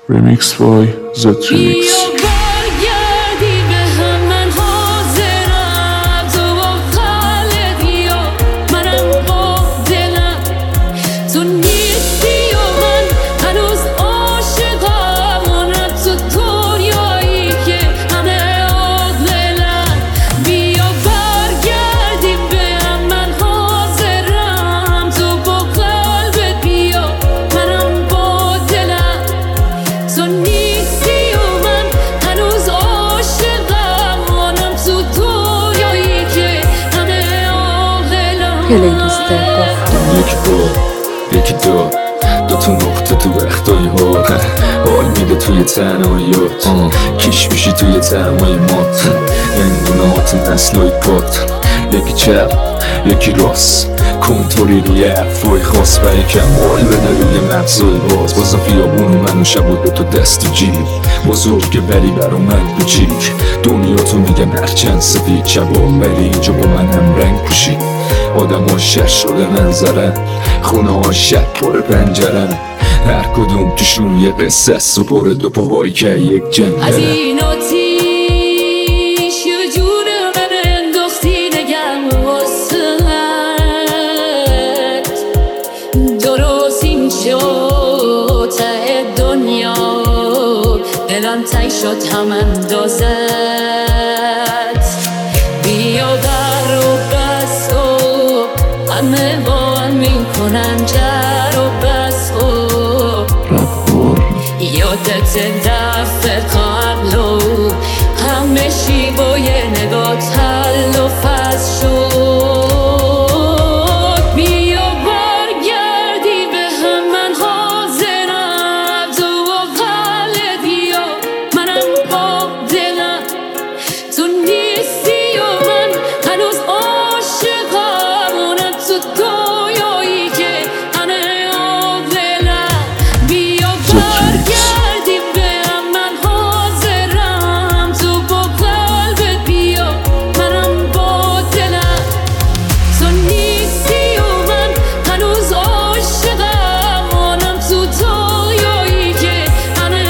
Remix by Z-Remix. پلیلیست گفتم یک بار یکی دو تا نقطه تو وقتای حال میده توی تنهاییات کش میشی توی تعمای مات نندونات نسلای پات یکی چپ یکی راست کنتوری روی حرفای خاص و یکم حال بده روی مغزای بازم خیابون و من و شب تو دست و جیب بزرگه ولی برا من کوچیک دنیا تو میگم هرچند سفید شبام ولی اینجا با من هم رنگ پوشی آدم ها شر شده منظرن خونه ها شر پر پنجرن هر کدوم توشون یه قصه است و پر دو پاهایی که یک جنگلن از این آتیش یه جون من انداختی نگم واسهت درست اینجا ته دنیا دلم تنگ شد هم اندازت بیا بر و بس و همه با هم میکنن جر و بس و یادت دفعه قبل و همه شی با یه نگاه حل و فصل شد بیا برگردی به هم من حاضرم تو با قلب بیا منم با دلم تو نیستی و من هنوز عاشقم اونم تو دنیایی که همه عاقلم بیا برگردی به هم من حاضرم تو با قلبت بیا منم با دلم تو نیستی و من هنوز عاشقم اونم تو دنیایی که همه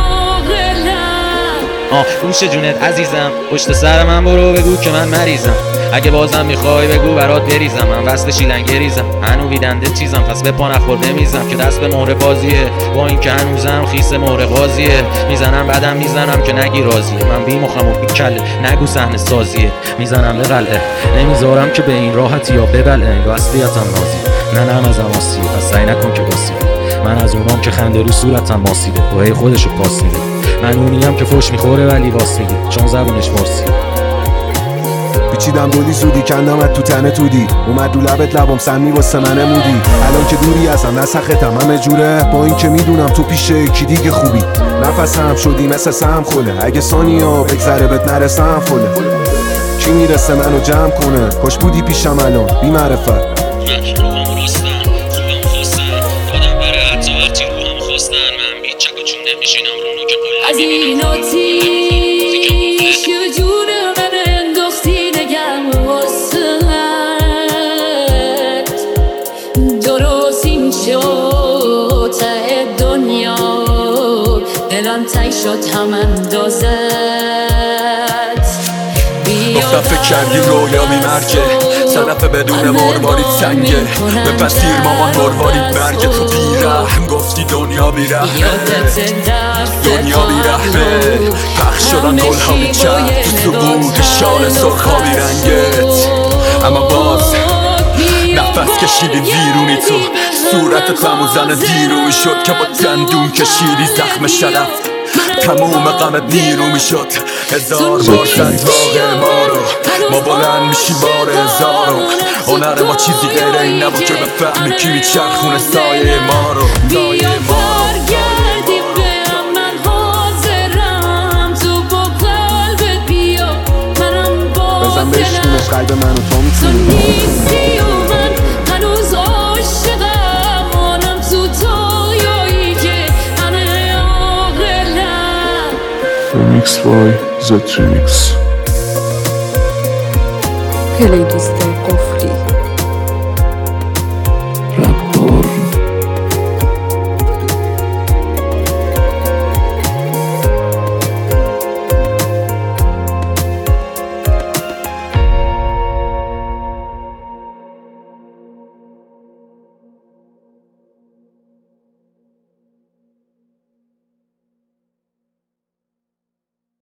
عاقلم گوش جونت عزیزم پشت سر من برو بگو که من مریضم اگه بازم میخوای بگو برات بریزم من وصل شیلنگریزم هنو ویدنده چیزم پس به پا نخورده میزم که دست به مهر بازیه با این که هنوزم خیس مهر قاضیه میزنم بعدم میزنم که نگی راضیه من بی مخم و بی کله نگو صحنه سازیه میزنم به قلعه نمیذارم که به این راحتی یا ببلعه انگار اصلیتم نازی نه هم آسیه پس سعی نکن که باسیه من از اونام که خنده رو صورتم ماسیده روحه خودشو پاس میده من اونیم که فوش میخوره ولی واس میگه چون زبونش فارسیه پیچیدم دولی زودی کندمت تو تنه تودی اومد رو لبت لبام سمی واسه من مودی الان که دوری ازم نسختم همه جوره با این که میدونم تو پیش کی دیگه خوبی نفسم شدی مثل سهم خوله اگه ثانیا بگذره بهت نرسم فله کی میرسه منو جمع کنه کاش بودی پیشم الان بی معرفت من روحم راستن خوبم خواستن دادم بره حتی وقتی روحم خواستن من بی چک و چون نمیشینم رو نوک قله از این آتیش یه جون من انداختی نگم واسهت درست اینجا ته دنیا دلم تنگ شد هم اندازت گفتم فکر کردی رویا میمرگه صدف بدون مروارید سنگه بپذیر مامان مروارید مرگه تو بیرحم گفتی دنیا بیرحمه دنیا بیرحمه پخش شدن گلها بیچرد تو سقوط شال سرخابی رنگت اما باز نفس کشیدی ویرونی تو صورتت غم و زن دیروی شد که با دندون کشیدی زخم شرف تموم غمت نیرو میشد هزار بار زد واقع ما رو ما بلند میشیم بار هزارو هنر ما چیزی غیر این نبود که بفهمی کی میچرخونه سایه ما رو بیا برگردی به هم من حاضرم تو با قلبت بیا منم با بزن بشکونش قلب من و تو تو میتونی نیستی و من هنوز عاشقم اونم تو دنیایی که همه عاقلم Remix by Z-Remix. پلیلیست